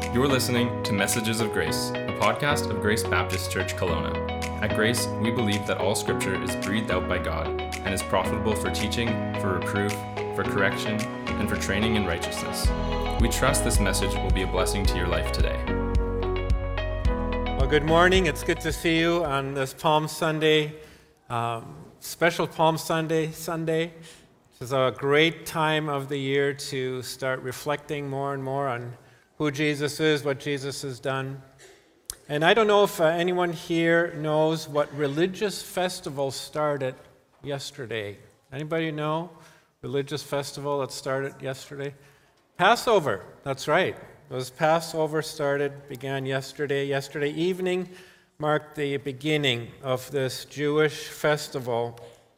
You're listening to Messages of Grace, a podcast of Grace Baptist Church Kelowna. At Grace, we believe that all Scripture is breathed out by God and is profitable for teaching, for reproof, for correction, and for training in righteousness. We trust this message will be a blessing to your life today. Well, good morning. It's good to see you on this Palm Sunday, special Palm Sunday. This is a great time of the year to start reflecting more and more on who Jesus is, what Jesus has done. And I don't know if anyone here knows what religious festival started yesterday. Anybody know? Religious festival that started yesterday? Passover, that's right. It was Passover began yesterday. Yesterday evening marked the beginning of this Jewish festival.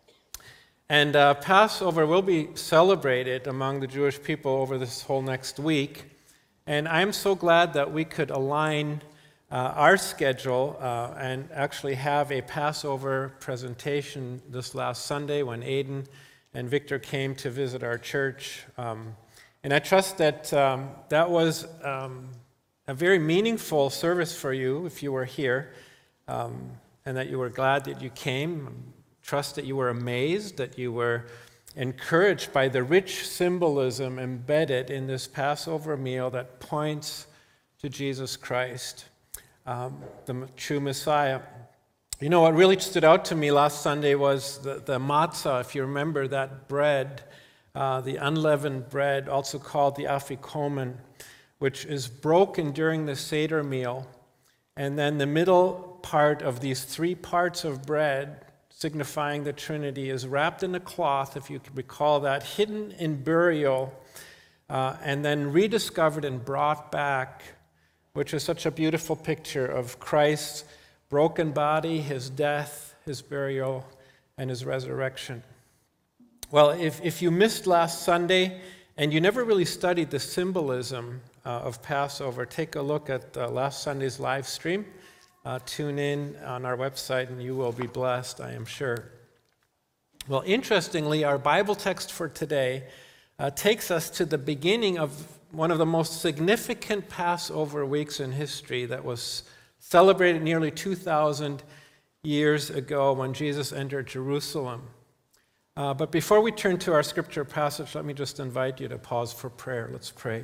And Passover will be celebrated among the Jewish people over this whole next week. And I'm so glad that we could align our schedule and actually have a Passover presentation this last Sunday when Aidan and Victor came to visit our church. And I trust that that was a very meaningful service for you if you were here, and that you were glad that you came. Trust that you were amazed, that you were encouraged by the rich symbolism embedded in this Passover meal that points to Jesus Christ, the true Messiah. You know, what really stood out to me last Sunday was the matzah, if you remember that bread, the unleavened bread, also called the afikomen, which is broken during the Seder meal. And then the middle part of these three parts of bread, signifying the Trinity, is wrapped in a cloth, if you can recall that, hidden in burial, and then rediscovered and brought back, which is such a beautiful picture of Christ's broken body, his death, his burial, and his resurrection. Well, if you missed last Sunday and you never really studied the symbolism of Passover, take a look at last Sunday's live stream. Tune in on our website and you will be blessed, I am sure. Well, interestingly, our Bible text for today takes us to the beginning of one of the most significant Passover weeks in history that was celebrated nearly 2,000 years ago when Jesus entered Jerusalem. But before we turn to our scripture passage, let me just invite you to pause for prayer. Let's pray.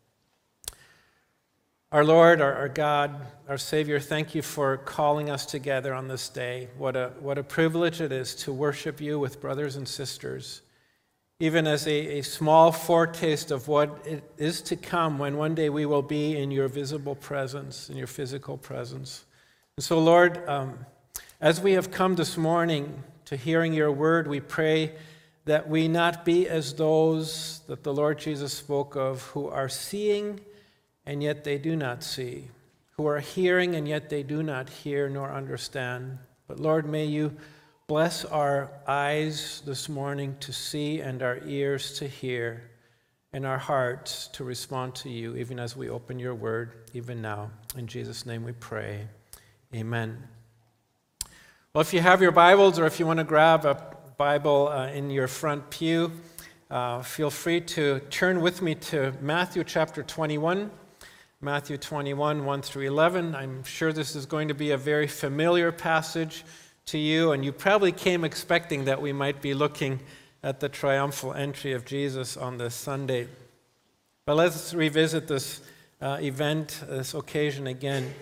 Our Lord, our God, our Savior, thank you for calling us together on this day. What a privilege it is to worship you with brothers and sisters, even as a small foretaste of what it is to come when one day we will be in your visible presence, in your physical presence. And so, Lord, as we have come this morning to hearing your word, we pray that we not be as those that the Lord Jesus spoke of, who are seeing and yet they do not see, who are hearing and yet they do not hear nor understand. But Lord, may you bless our eyes this morning to see and our ears to hear and our hearts to respond to you, even as we open your word, even now. In Jesus' name we pray. Amen. Well, if you have your Bibles or if you want to grab a Bible in your front pew, feel free to turn with me to Matthew chapter 21. Matthew 21, 1 through 11. I'm sure this is going to be a very familiar passage to you, and you probably came expecting that we might be looking at the triumphal entry of Jesus on this Sunday. But let's revisit this event, this occasion again.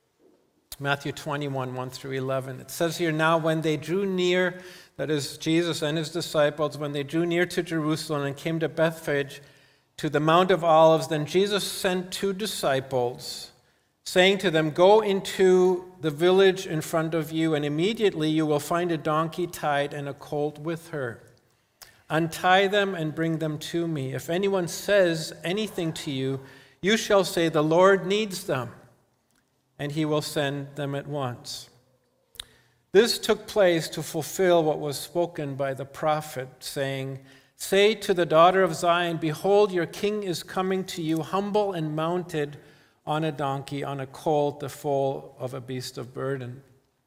Matthew 21, 1 through 11. It says here, "Now when they drew near," that is Jesus and his disciples, "when they drew near to Jerusalem and came to Bethphage, to the Mount of Olives, then Jesus sent two disciples, saying to them, 'Go into the village in front of you, and immediately you will find a donkey tied and a colt with her. Untie them and bring them to me. If anyone says anything to you, you shall say, the Lord needs them, and he will send them at once.' This took place to fulfill what was spoken by the prophet, saying, 'Say to the daughter of Zion, behold, your king is coming to you, humble and mounted on a donkey, on a colt, the foal of a beast of burden.'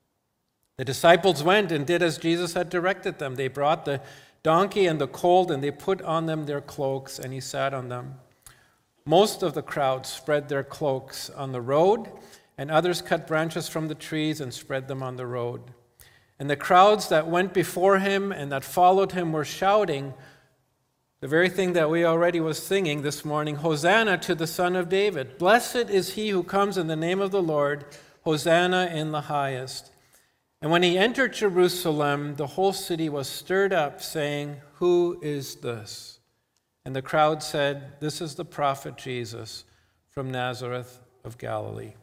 The disciples went and did as Jesus had directed them. They brought the donkey and the colt, and they put on them their cloaks, and he sat on them. Most of the crowd spread their cloaks on the road, and others cut branches from the trees and spread them on the road. And the crowds that went before him and that followed him were shouting the very thing that we already was singing this morning, Hosanna to the Son of David. Blessed is he who comes in the name of the Lord. Hosanna in the highest. And when he entered Jerusalem, the whole city was stirred up, saying, Who is this? And the crowd said, This is the prophet Jesus from Nazareth of Galilee.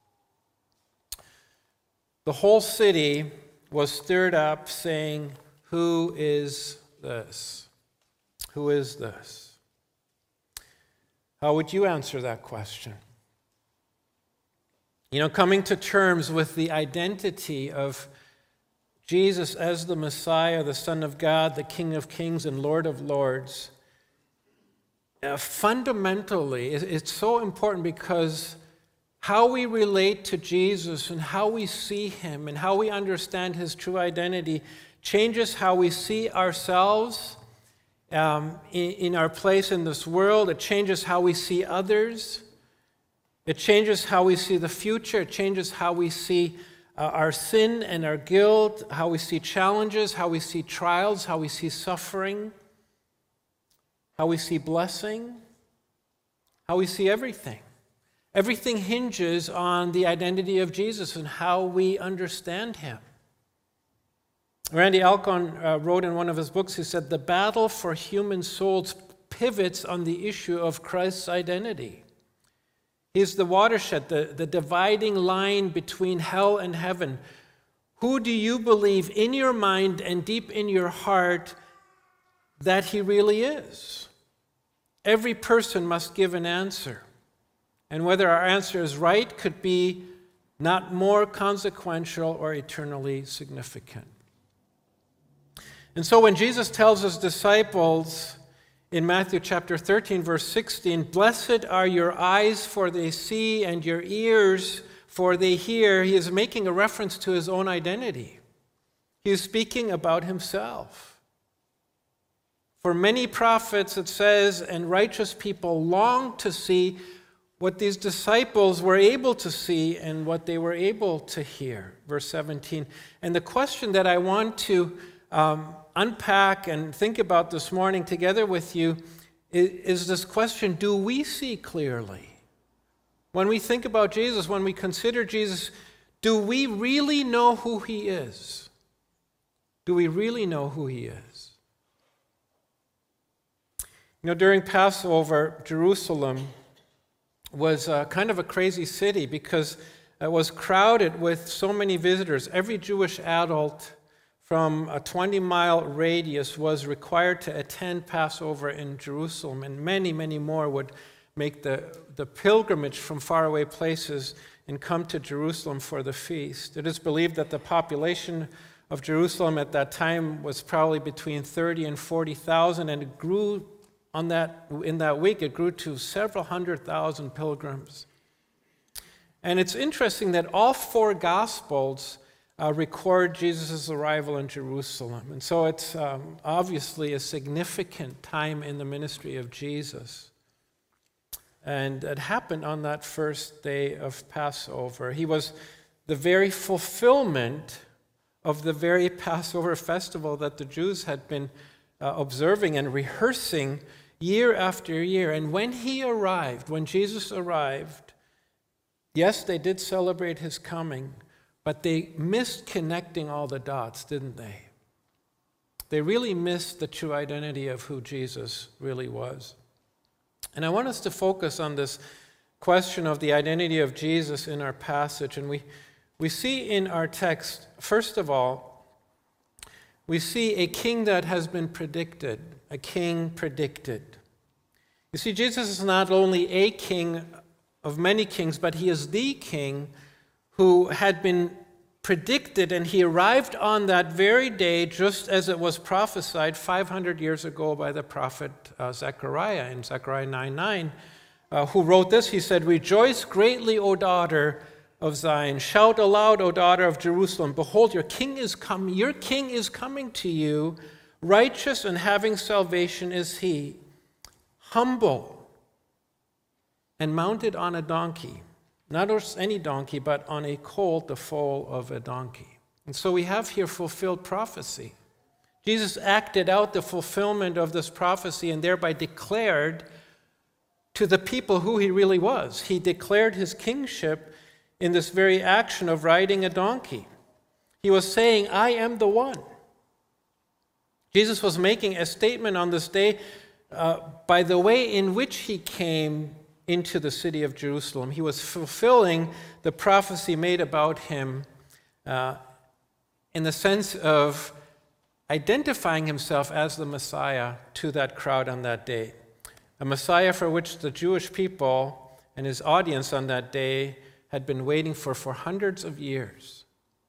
The whole city was stirred up, saying, Who is this? Who is this? How would you answer that question? Coming to terms with the identity of Jesus as the Messiah, the Son of God, the King of Kings and Lord of Lords, fundamentally, it's so important because how we relate to Jesus and how we see him and how we understand his true identity changes how we see ourselves in our place in this world. It changes how we see others. It changes how we see the future. It changes how we see our sin and our guilt, how we see challenges, how we see trials, how we see suffering, how we see blessing, how we see everything. Everything hinges on the identity of Jesus and how we understand him. Randy Alcorn wrote in one of his books, he said, the battle for human souls pivots on the issue of Christ's identity. He's the watershed, the dividing line between hell and heaven. Who do you believe in your mind and deep in your heart that he really is? Every person must give an answer. And whether our answer is right could be not more consequential or eternally significant. And so when Jesus tells his disciples in Matthew chapter 13, verse 16, blessed are your eyes for they see and your ears for they hear, he is making a reference to his own identity. He is speaking about himself. For many prophets, it says, and righteous people long to see what these disciples were able to see and what they were able to hear. Verse 17. And the question that I want to unpack and think about this morning together with you is this question, do we see clearly? When we think about Jesus, when we consider Jesus, do we really know who he is? Do we really know who he is? During Passover, Jerusalem was kind of a crazy city because it was crowded with so many visitors. Every Jewish adult from a 20-mile radius was required to attend Passover in Jerusalem, and many, many more would make the pilgrimage from faraway places and come to Jerusalem for the feast. It is believed that the population of Jerusalem at that time was probably between 30 and 40,000, and it grew in that week, it grew to several 100,000 pilgrims. And it's interesting that all four Gospels record Jesus' arrival in Jerusalem. And so it's obviously a significant time in the ministry of Jesus. And it happened on that first day of Passover. He was the very fulfillment of the very Passover festival that the Jews had been observing and rehearsing year after year. And when Jesus arrived, yes, they did celebrate his coming, but they missed connecting all the dots, didn't they? They really missed the true identity of who Jesus really was. And I want us to focus on this question of the identity of Jesus in our passage. And we see in our text, first of all, we see a king that has been predicted, a king predicted. You see, Jesus is not only a king of many kings, but he is the king who had been predicted, and he arrived on that very day just as it was prophesied 500 years ago by the prophet Zechariah in Zechariah 9:9, who wrote this. He said, "Rejoice greatly, O daughter of Zion. Shout aloud, O daughter of Jerusalem. Behold, your king is coming. Your king is coming to you. Righteous and having salvation is he. Humble and mounted on a donkey. Not just any donkey, but on a colt, the foal of a donkey. And so we have here fulfilled prophecy. Jesus acted out the fulfillment of this prophecy and thereby declared to the people who he really was. He declared his kingship in this very action of riding a donkey. He was saying, I am the one. Jesus was making a statement on this day by the way in which he came into the city of Jerusalem. He was fulfilling the prophecy made about him in the sense of identifying himself as the Messiah to that crowd on that day. A Messiah for which the Jewish people and his audience on that day had been waiting for hundreds of years.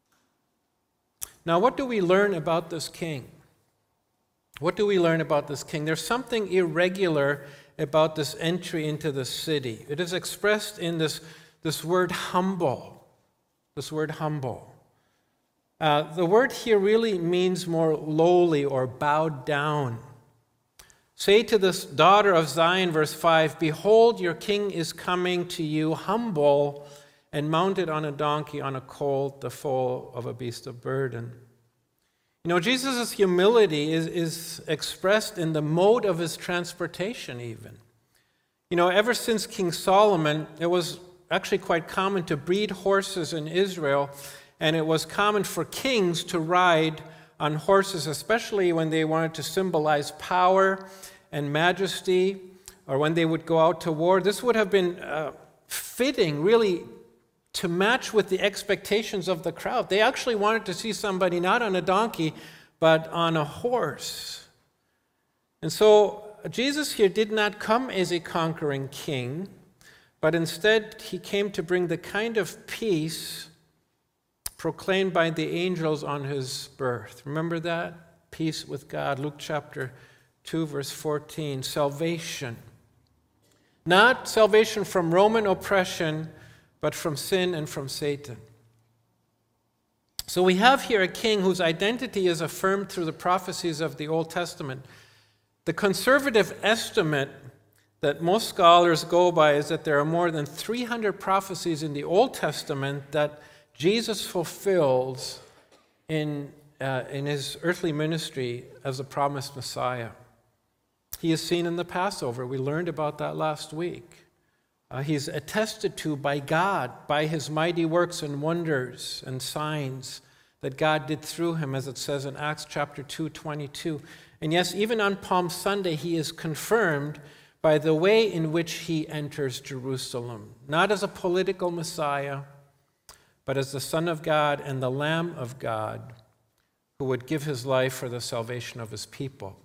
Now, what do we learn about this king? What do we learn about this king? There's something irregular about this entry into the city. It is expressed in this word humble. This word humble. The word here really means more lowly or bowed down. Say to this daughter of Zion, verse 5, behold, your king is coming to you, humble and mounted on a donkey, on a colt, the foal of a beast of burden. You know, Jesus' humility is expressed in the mode of his transportation even. You know, ever since King Solomon, it was actually quite common to breed horses in Israel, and it was common for kings to ride on horses, especially when they wanted to symbolize power and majesty, or when they would go out to war. This would have been fitting, really, to match with the expectations of the crowd. They actually wanted to see somebody not on a donkey, but on a horse. And so Jesus here did not come as a conquering king, but instead he came to bring the kind of peace proclaimed by the angels on his birth. Remember that? Peace with God. Luke chapter 2, verse 14. Salvation. Not salvation from Roman oppression, but from sin and from Satan. So we have here a king whose identity is affirmed through the prophecies of the Old Testament. The conservative estimate that most scholars go by is that there are more than 300 prophecies in the Old Testament that Jesus fulfills in his earthly ministry as a promised Messiah. He is seen in the Passover. We learned about that last week. He's attested to by God, by his mighty works and wonders and signs that God did through him, as it says in Acts chapter 2:22. And yes, even on Palm Sunday, he is confirmed by the way in which he enters Jerusalem, not as a political Messiah, but as the Son of God and the Lamb of God who would give his life for the salvation of his people.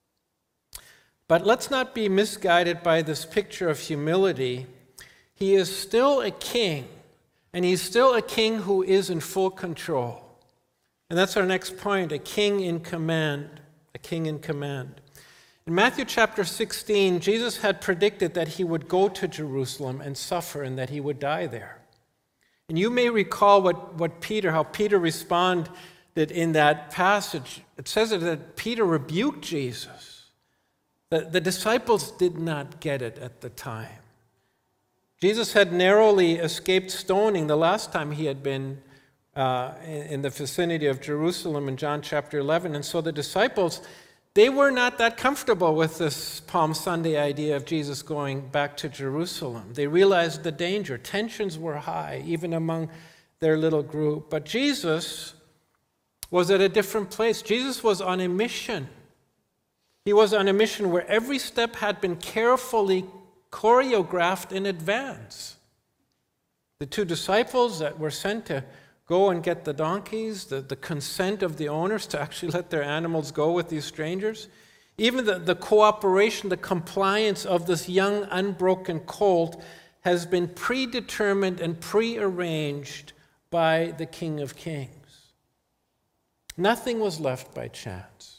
But let's not be misguided by this picture of humility. He is still a king, and he's still a king who is in full control. And that's our next point, a king in command, a king in command. In Matthew chapter 16, Jesus had predicted that he would go to Jerusalem and suffer and that he would die there. And you may recall how Peter responded in that passage. It says that Peter rebuked Jesus. The disciples did not get it at the time. Jesus had narrowly escaped stoning the last time he had been in the vicinity of Jerusalem in John chapter 11. And so the disciples, they were not that comfortable with this Palm Sunday idea of Jesus going back to Jerusalem. They realized the danger. Tensions were high, even among their little group. But Jesus was at a different place. Jesus was on a mission. He was on a mission where every step had been carefully choreographed in advance. The two disciples that were sent to go and get the donkeys, the consent of the owners to actually let their animals go with these strangers, even the cooperation, the compliance of this young, unbroken colt has been predetermined and prearranged by the King of Kings. Nothing was left by chance.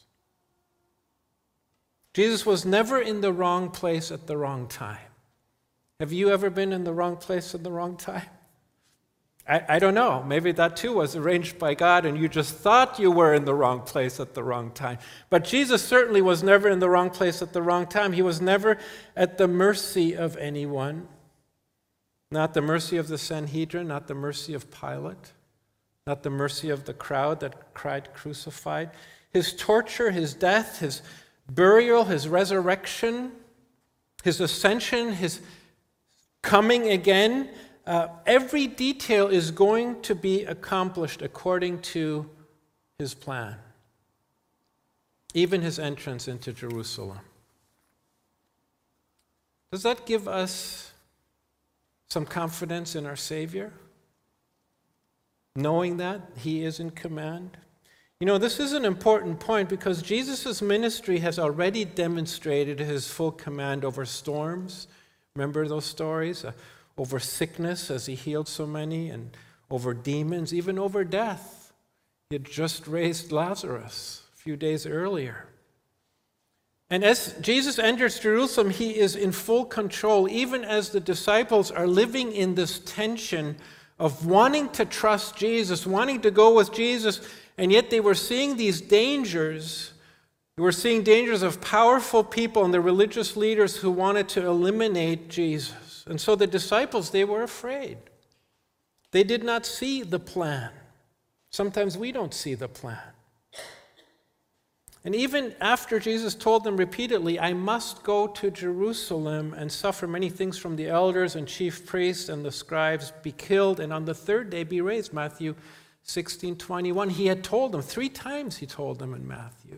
Jesus was never in the wrong place at the wrong time. Have you ever been in the wrong place at the wrong time? I don't know. Maybe that too was arranged by God and you just thought you were in the wrong place at the wrong time. But Jesus certainly was never in the wrong place at the wrong time. He was never at the mercy of anyone. Not the mercy of the Sanhedrin, not the mercy of Pilate, not the mercy of the crowd that cried crucified. His torture, his death, his burial, his resurrection, his ascension, his coming again, every detail is going to be accomplished according to his plan. Even his entrance into Jerusalem. Does that give us some confidence in our Savior? Knowing that he is in command? You know, this is an important point because Jesus' ministry has already demonstrated his full command over storms. Remember those stories? Over sickness as he healed so many, and over demons, even over death. He had just raised Lazarus a few days earlier. And as Jesus enters Jerusalem, he is in full control, even as the disciples are living in this tension of wanting to trust Jesus, wanting to go with Jesus, and yet they were seeing these dangers. They were seeing dangers of powerful people and the religious leaders who wanted to eliminate Jesus. And so the disciples, they were afraid. They did not see the plan. Sometimes we don't see the plan. And even after Jesus told them repeatedly, I must go to Jerusalem and suffer many things from the elders and chief priests and the scribes, be killed, and on the third day be raised, Matthew 16:21. He had told them, 3 times he told them in Matthew.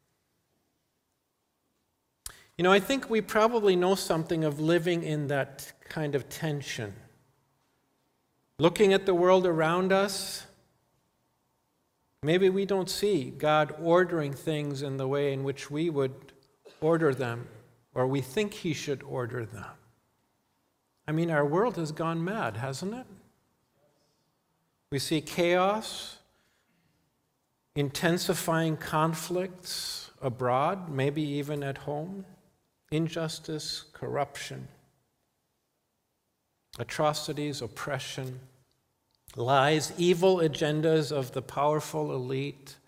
You know, I think we probably know something of living in that kind of tension. Looking at the world around us, maybe we don't see God ordering things in the way in which we would order them, or we think he should order them. I mean, our world has gone mad, hasn't it? We see chaos, intensifying conflicts abroad, maybe even at home, injustice, corruption, atrocities, oppression, lies, evil agendas of the powerful elite,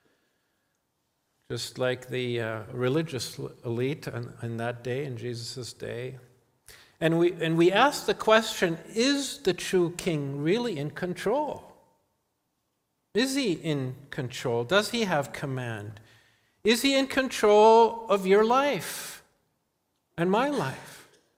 just like the religious elite in that day, in Jesus' day. And we ask the question, is the true king really in control? Is he in control? Does he have command? Is he in control of your life and my life?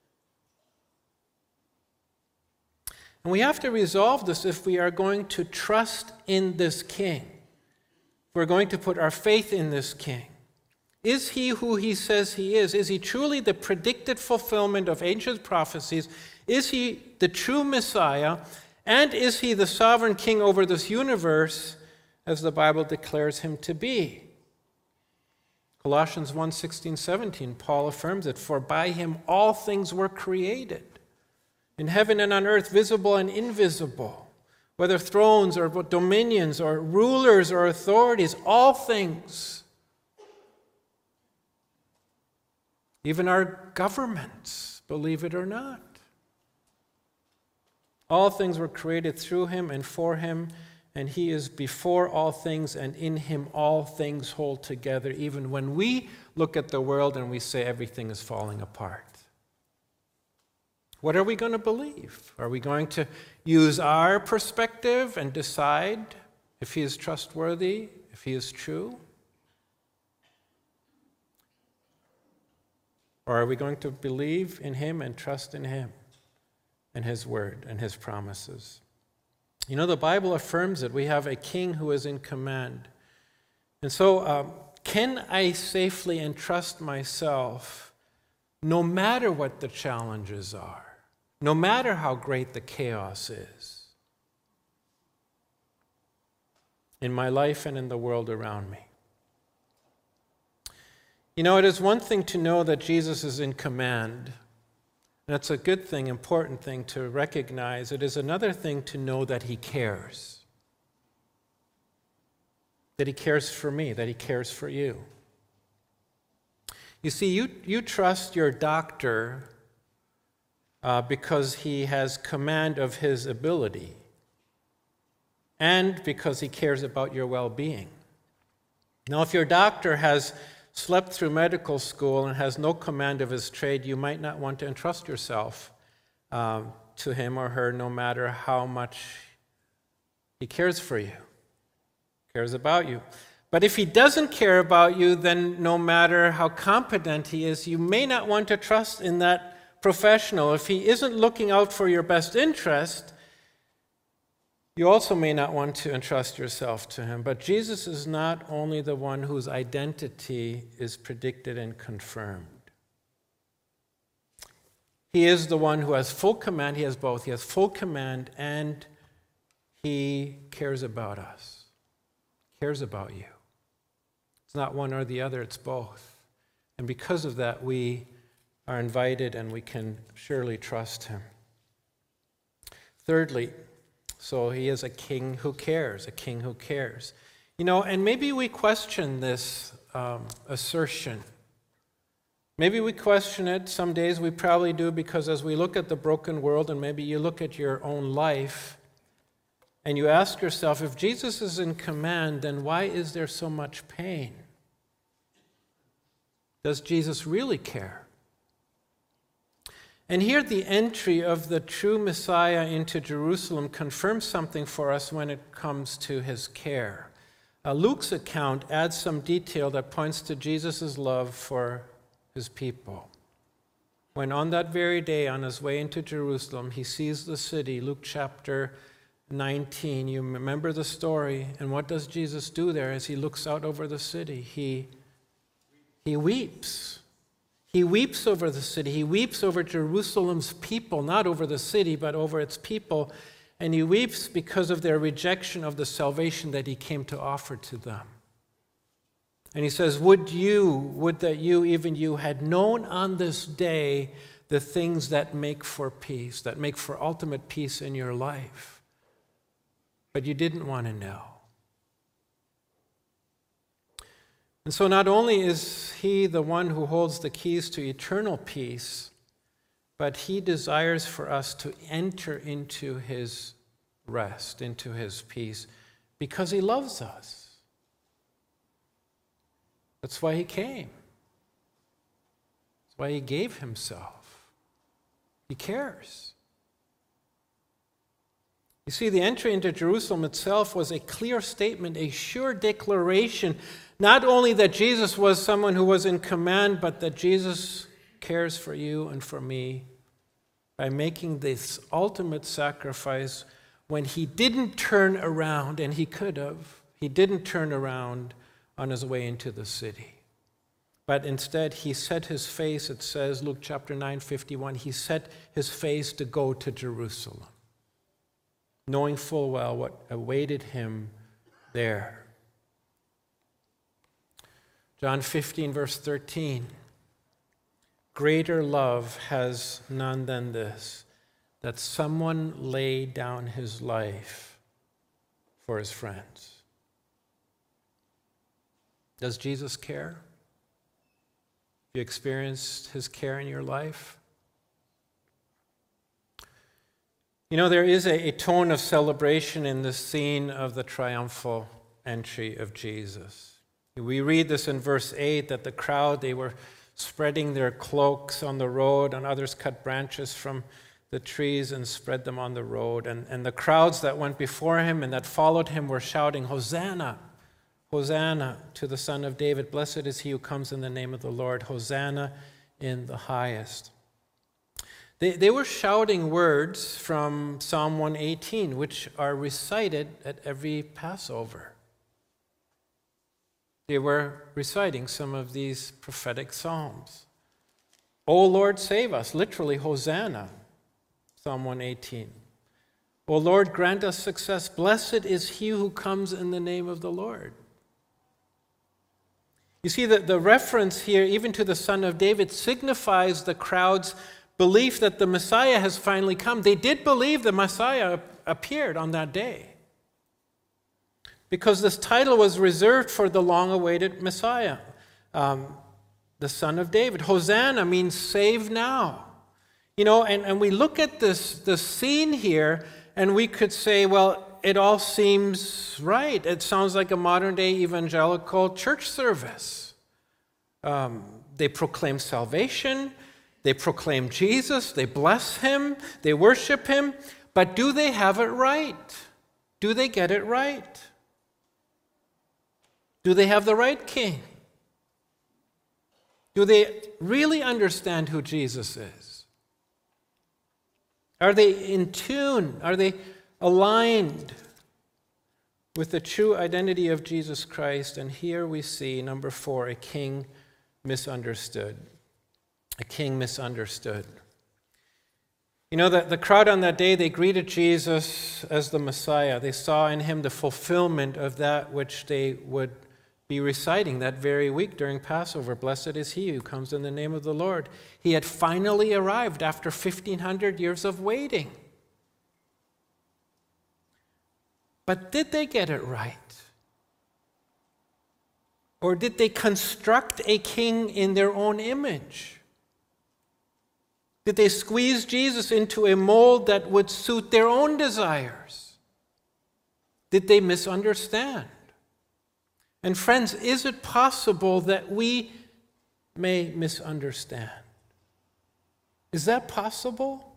And we have to resolve this if we are going to trust in this king. If we're going to put our faith in this king. Is he who he says he is? Is he truly the predicted fulfillment of ancient prophecies? Is he the true Messiah? And is he the sovereign king over this universe, as the Bible declares him to be? Colossians 1:16-17, Paul affirms it, for by him all things were created, in heaven and on earth, visible and invisible, whether thrones or dominions or rulers or authorities, all things. Even our governments, believe it or not. All things were created through him and for him, and he is before all things, and in him all things hold together, even when we look at the world and we say everything is falling apart. What are we going to believe? Are we going to use our perspective and decide if he is trustworthy, if he is true? Or are we going to believe in him and trust in him and his word and his promises? You know, the Bible affirms it. We have a king who is in command. And so, can I safely entrust myself no matter what the challenges are? No matter how great the chaos is in my life and in the world around me. You know, it is one thing to know that Jesus is in command. That's a good thing, important thing to recognize. It is another thing to know that he cares. That he cares for me, that he cares for you. You see, you trust your doctor because he has command of his ability and because he cares about your well-being. Now, if your doctor has slept through medical school and has no command of his trade, you might not want to entrust yourself to to him or her no matter how much he cares for you, cares about you. But if he doesn't care about you, then no matter how competent he is, you may not want to trust in that professional. If he isn't looking out for your best interest, you also may not want to entrust yourself to him. But Jesus is not only the one whose identity is predicted and confirmed. He is the one who has full command. He has both. He has full command and he cares about us. Cares about you. It's not one or the other, it's both. And because of that, we are invited and we can surely trust him. Thirdly, so he is a king who cares, a king who cares. And maybe we question this assertion. Maybe we question it. Some days we probably do, because as we look at the broken world, and maybe you look at your own life, and you ask yourself, if Jesus is in command, then why is there so much pain? Does Jesus really care? And here the entry of the true Messiah into Jerusalem confirms something for us when it comes to his care. Luke's account adds some detail that points to Jesus' love for his people. When on that very day, on his way into Jerusalem, he sees the city, Luke chapter 19, you remember the story, and what does Jesus do there as he looks out over the city? He weeps. He weeps over the city. He weeps over Jerusalem's people, not over the city, but over its people. And he weeps because of their rejection of the salvation that he came to offer to them. And he says, would that you, even you, had known on this day the things that make for peace, that make for ultimate peace in your life. But you didn't want to know. And so not only is he the one who holds the keys to eternal peace, but he desires for us to enter into his rest, into his peace, because he loves us. That's why he came. That's why he gave himself. He cares. You see, the entry into Jerusalem itself was a clear statement, a sure declaration, not only that Jesus was someone who was in command, but that Jesus cares for you and for me by making this ultimate sacrifice when he didn't turn around, and he could have. He didn't turn around on his way into the city. But instead, he set his face, it says, Luke chapter 9:51, he set his face to go to Jerusalem, knowing full well what awaited him there. John 15, verse 13, greater love has none than this, that someone lay down his life for his friends. Does Jesus care? Have you experienced his care in your life? There is a tone of celebration in the scene of the triumphal entry of Jesus. We read this in verse 8, that the crowd, they were spreading their cloaks on the road, and others cut branches from the trees and spread them on the road. And the crowds that went before him and that followed him were shouting, Hosanna, Hosanna to the Son of David. Blessed is he who comes in the name of the Lord. Hosanna in the highest. They were shouting words from Psalm 118, which are recited at every Passover. They were reciting some of these prophetic psalms. O Lord, save us, literally, Hosanna, Psalm 118. O Lord, grant us success. Blessed is he who comes in the name of the Lord. You see, the reference here, even to the Son of David, signifies the crowd's belief that the Messiah has finally come. They did believe the Messiah appeared on that day, because this title was reserved for the long-awaited Messiah, the Son of David. Hosanna means save now. And we look at this scene here, and we could say, well, it all seems right. It sounds like a modern-day evangelical church service. They proclaim salvation. They proclaim Jesus, they bless him, they worship him, but do they have it right? Do they get it right? Do they have the right king? Do they really understand who Jesus is? Are they in tune? Are they aligned with the true identity of Jesus Christ? And here we see, number 4, a king misunderstood. A king misunderstood. You know, the crowd on that day, they greeted Jesus as the Messiah. They saw in him the fulfillment of that which they would be reciting that very week during Passover. Blessed is he who comes in the name of the Lord. He had finally arrived after 1,500 years of waiting. But did they get it right? Or did they construct a king in their own image? Did they squeeze Jesus into a mold that would suit their own desires? Did they misunderstand? And friends, is it possible that we may misunderstand? Is that possible?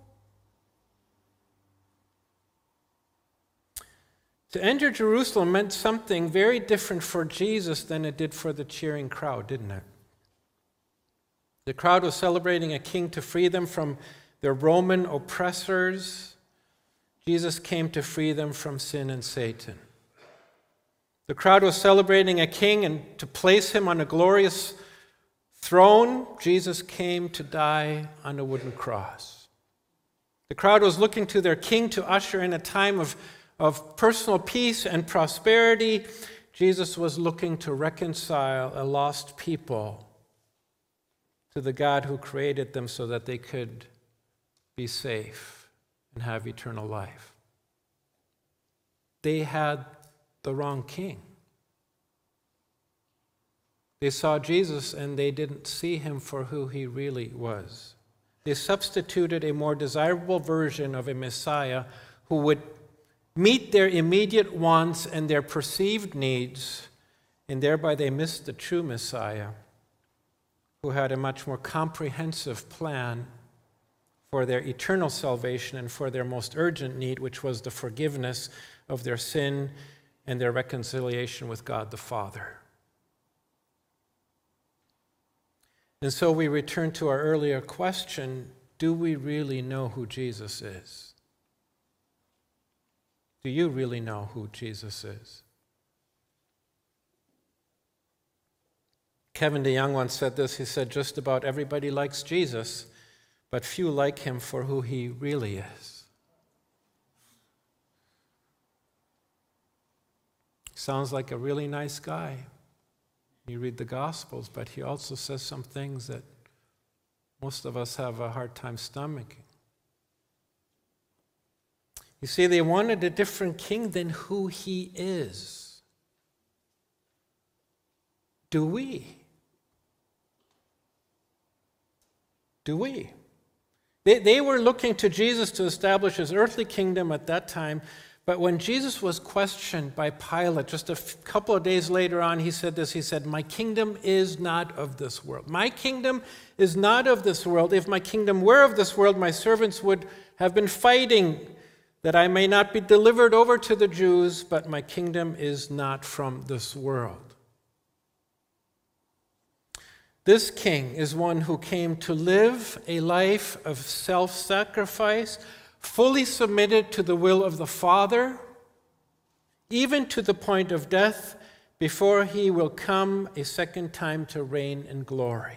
To enter Jerusalem meant something very different for Jesus than it did for the cheering crowd, didn't it? The crowd was celebrating a king to free them from their Roman oppressors. Jesus came to free them from sin and Satan. The crowd was celebrating a king and to place him on a glorious throne. Jesus came to die on a wooden cross. The crowd was looking to their king to usher in a time of personal peace and prosperity. Jesus was looking to reconcile a lost people to the God who created them so that they could be safe and have eternal life. They had the wrong king. They saw Jesus and they didn't see him for who he really was. They substituted a more desirable version of a Messiah who would meet their immediate wants and their perceived needs, and thereby they missed the true Messiah, who had a much more comprehensive plan for their eternal salvation and for their most urgent need, which was the forgiveness of their sin and their reconciliation with God the Father. And so we return to our earlier question, do we really know who Jesus is? Do you really know who Jesus is? Kevin DeYoung once said this. He said, just about everybody likes Jesus, but few like him for who he really is. Sounds like a really nice guy. You read the Gospels, but he also says some things that most of us have a hard time stomaching. You see, they wanted a different king than who he is. Do we? Do we? They were looking to Jesus to establish his earthly kingdom at that time, but when Jesus was questioned by Pilate, just a couple of days later on, he said this, he said, my kingdom is not of this world. My kingdom is not of this world. If my kingdom were of this world, my servants would have been fighting that I may not be delivered over to the Jews, but my kingdom is not from this world. This king is one who came to live a life of self-sacrifice, fully submitted to the will of the Father, even to the point of death, before he will come a second time to reign in glory.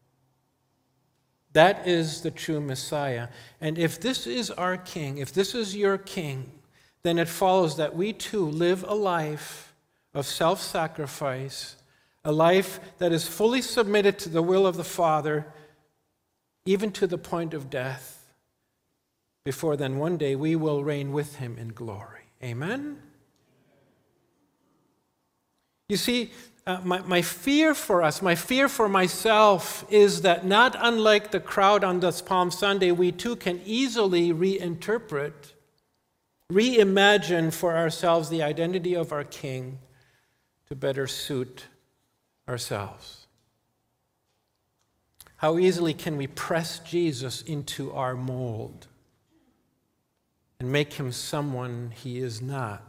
That is the true Messiah. And if this is our king, if this is your king, then it follows that we too live a life of self-sacrifice, a life that is fully submitted to the will of the Father, even to the point of death, before then one day we will reign with him in glory. Amen? You see, my fear for us, my fear for myself is that not unlike the crowd on this Palm Sunday, we too can easily reinterpret, reimagine for ourselves the identity of our King to better suit ourselves. How easily can we press Jesus into our mold and make him someone he is not?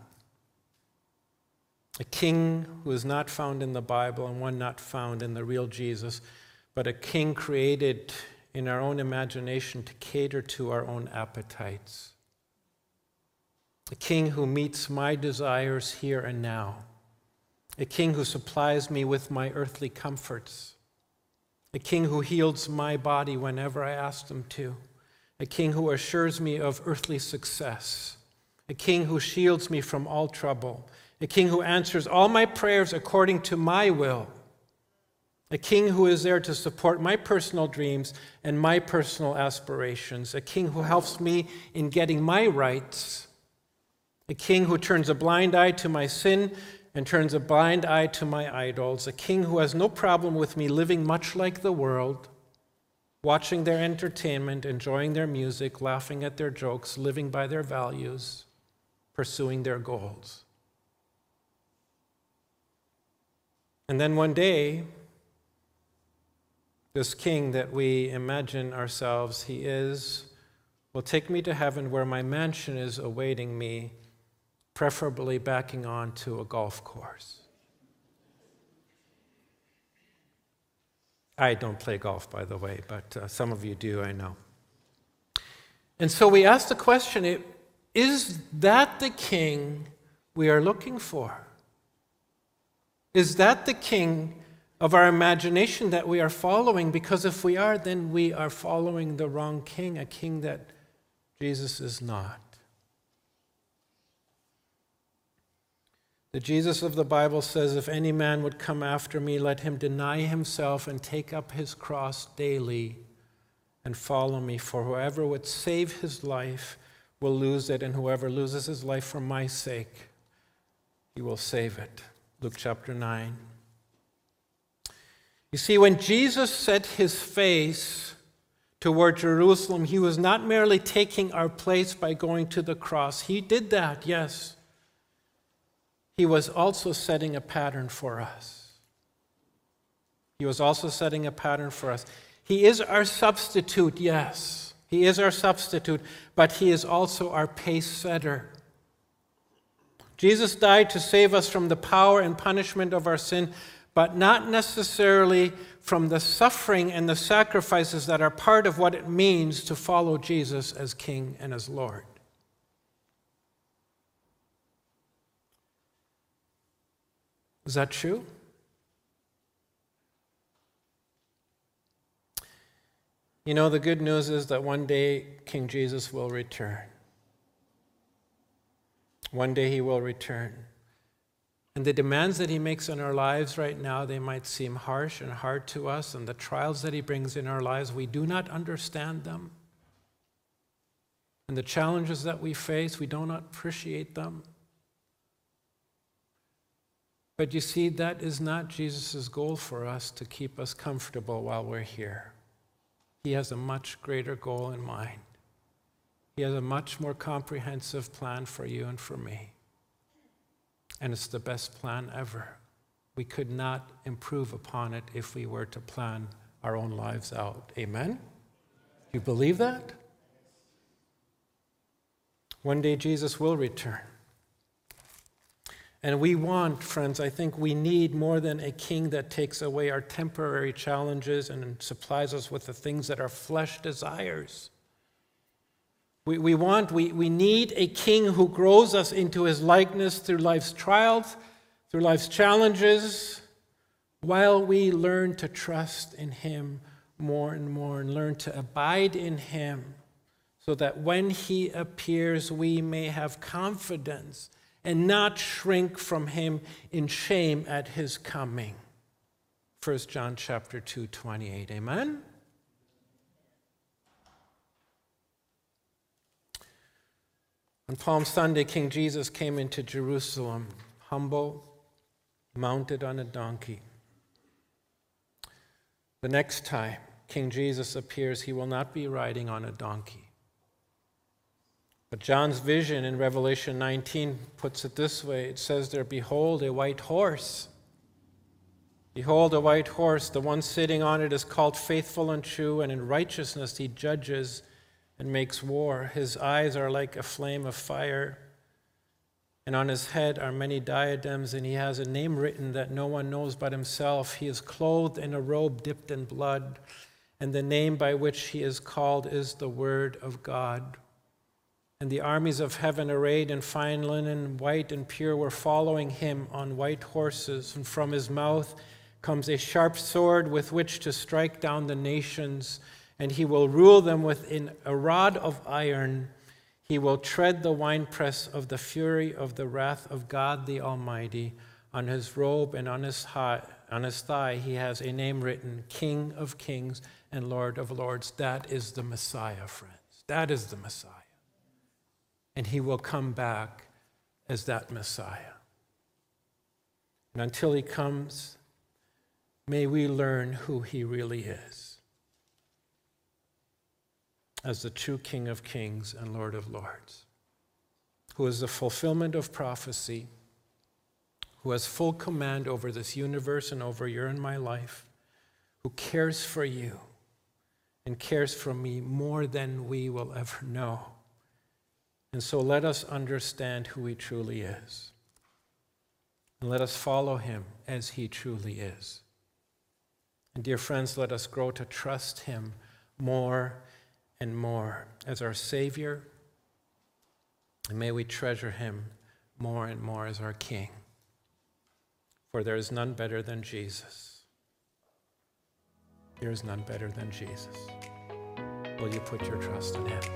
A king who is not found in the Bible and one not found in the real Jesus, but a king created in our own imagination to cater to our own appetites. A king who meets my desires here and now. A king who supplies me with my earthly comforts. A king who heals my body whenever I ask him to. A king who assures me of earthly success. A king who shields me from all trouble. A king who answers all my prayers according to my will. A king who is there to support my personal dreams and my personal aspirations. A king who helps me in getting my rights. A king who turns a blind eye to my sin and turns a blind eye to my idols. A king who has no problem with me living much like the world, watching their entertainment, enjoying their music, laughing at their jokes, living by their values, pursuing their goals. And then one day, this king that we imagine ourselves he is will take me to heaven where my mansion is awaiting me, preferably backing on to a golf course. I don't play golf, by the way, but some of you do, I know. And so we ask the question, is that the king we are looking for? Is that the king of our imagination that we are following? Because if we are, then we are following the wrong king, a king that Jesus is not. The Jesus of the Bible says, if any man would come after me, let him deny himself and take up his cross daily and follow me. For whoever would save his life will lose it, and whoever loses his life for my sake, he will save it. Luke chapter 9. You see, when Jesus set his face toward Jerusalem, he was not merely taking our place by going to the cross. He did that, yes. He was also setting a pattern for us. He was also setting a pattern for us. He is our substitute, yes. He is our substitute, but he is also our pace setter. Jesus died to save us from the power and punishment of our sin, but not necessarily from the suffering and the sacrifices that are part of what it means to follow Jesus as King and as Lord. Is that true? You know, the good news is that one day King Jesus will return. One day he will return. And the demands that he makes on our lives right now, they might seem harsh and hard to us, and the trials that he brings in our lives, we do not understand them. And the challenges that we face, we do not appreciate them. But you see, that is not Jesus' goal for us, to keep us comfortable while we're here. He has a much greater goal in mind. He has a much more comprehensive plan for you and for me. And it's the best plan ever. We could not improve upon it if we were to plan our own lives out. Amen? You believe that? One day Jesus will return. And we want, friends, I think we need more than a king that takes away our temporary challenges and supplies us with the things that our flesh desires. We need a king who grows us into his likeness through life's trials, through life's challenges, while we learn to trust in him more and more and learn to abide in him, so that when he appears, we may have confidence and not shrink from him in shame at his coming. 1 John chapter 2:28. Amen? On Palm Sunday, King Jesus came into Jerusalem, humble, mounted on a donkey. The next time King Jesus appears, he will not be riding on a donkey. But John's vision in Revelation 19 puts it this way. It says there, behold, a white horse. Behold, a white horse, the one sitting on it is called Faithful and True, and in righteousness he judges and makes war. His eyes are like a flame of fire, and on his head are many diadems, and he has a name written that no one knows but himself. He is clothed in a robe dipped in blood, and the name by which he is called is the Word of God. And the armies of heaven, arrayed in fine linen, white and pure, were following him on white horses, and from his mouth comes a sharp sword with which to strike down the nations, and he will rule them with a rod of iron. He will tread the winepress of the fury of the wrath of God the Almighty. On his robe and on his thigh he has a name written, King of Kings and Lord of Lords. That is the Messiah, friends. That is the Messiah. And he will come back as that Messiah. And until he comes, may we learn who he really is as the true King of Kings and Lord of Lords, who is the fulfillment of prophecy, who has full command over this universe and over your and my life, who cares for you and cares for me more than we will ever know. And so let us understand who he truly is. And let us follow him as he truly is. And dear friends, let us grow to trust him more and more as our Savior. And may we treasure him more and more as our King. For there is none better than Jesus. There is none better than Jesus. Will you put your trust in him?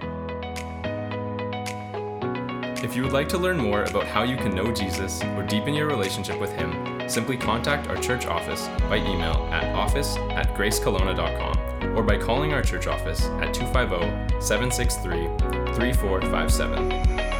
If you would like to learn more about how you can know Jesus or deepen your relationship with him, simply contact our church office by email at office@gracekelowna.com or by calling our church office at 250-763-3457.